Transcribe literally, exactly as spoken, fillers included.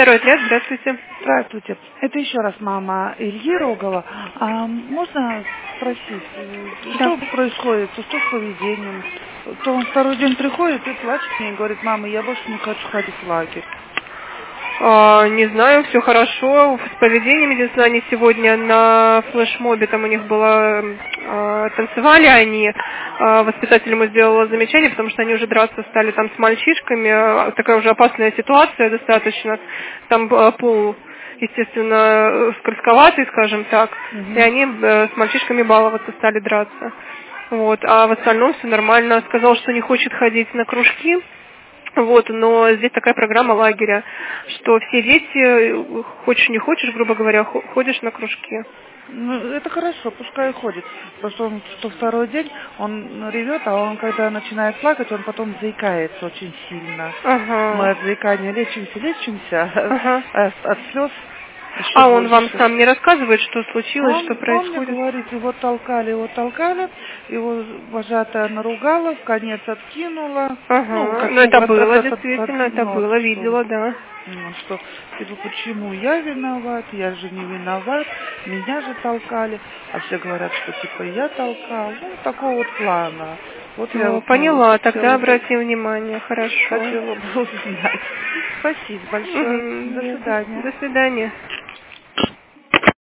Второй отряд, здравствуйте. Здравствуйте. Это еще раз мама Ильи Рогова. А можно спросить, Да. что происходит, что с поведением? То он второй день приходит и плачет мне и говорит: мама, я больше не хочу ходить в лагерь. А, не знаю, все хорошо. С поведением, единственное, они сегодня на флешмобе, там у них было, а, танцевали они, а, воспитатель ему сделала замечание, потому что они уже драться стали там с мальчишками, а, такая уже опасная ситуация достаточно, там а, пол, естественно, скользковатый, скажем так, Угу. и они а, с мальчишками баловаться стали драться. Вот, а в остальном все нормально. Сказал, что не хочет ходить на кружки. Вот, но здесь такая программа лагеря, что все дети, хочешь не хочешь, грубо говоря, ходишь на кружки. Ну, это хорошо, пускай ходит. Просто он, что второй день, он ревет, а он, когда начинает плакать, он потом заикается очень сильно. Ага. Мы от заикания лечимся, лечимся, Ага. а от, от слез еще А он больше. вам сам не рассказывает, что случилось, Он, что он мне происходит? говорит, его толкали, его толкали, его вожатая наругала, в конец откинула. Ага, Ну, как, ну ну, это от, было от, от, действительно, от, это ну, было, что, видела, да. ну, что, типа, почему я виноват, я же не виноват, меня же толкали, а все говорят, что, типа, я толкал, ну, такого вот плана. Вот я Ну, вот, ну, поняла, тогда хотела бы, обратим внимание, хорошо. хотела бы узнать. Спасибо большое, Угу, до свидания. до свидания.